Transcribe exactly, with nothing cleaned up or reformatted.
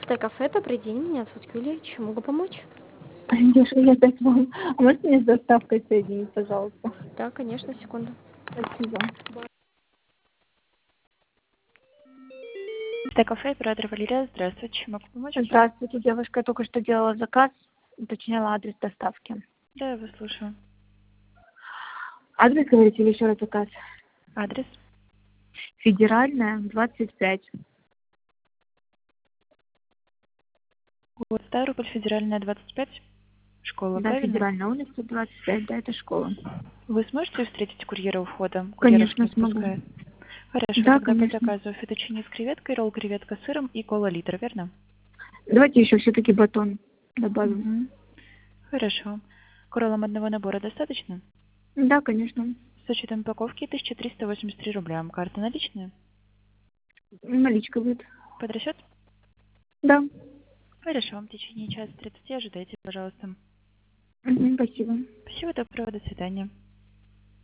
Т-кафе, добрый день, меня зовут Юлия, чем могу помочь? Девушка, я опять вам. А можете меня с доставкой соединить, пожалуйста? Да, конечно, секунду. Спасибо. Т-кафе, оператор Валерия, здравствуйте, чем могу помочь? Здравствуйте, девушка. Я только что делала заказ, уточняла адрес доставки. Да, я вас слушаю. Адрес, говорите, или еще раз заказ? Адрес? Федеральная, двадцать пять. Вот, Ставрополь, Федеральная, двадцать пять. Школа, Да, правильно? Федеральная улица, двадцать пять, да, это школа. Вы сможете встретить курьера у входа? Курьеров Конечно, не смогу. впускает. Хорошо, Да, тогда по конечно. заказу фетучини с креветкой, ролл креветка с сыром и кола литр, верно? Давайте еще все-таки батон добавим. Угу. Хорошо. К роллам одного набора достаточно? Да, конечно. С учетом упаковки тысяча триста восемьдесят три рубля. Карта наличная? Наличка будет. Под расчет? Да. Хорошо, в течение часа тридцати ожидайте, пожалуйста. Угу, спасибо. Всего доброго, до свидания.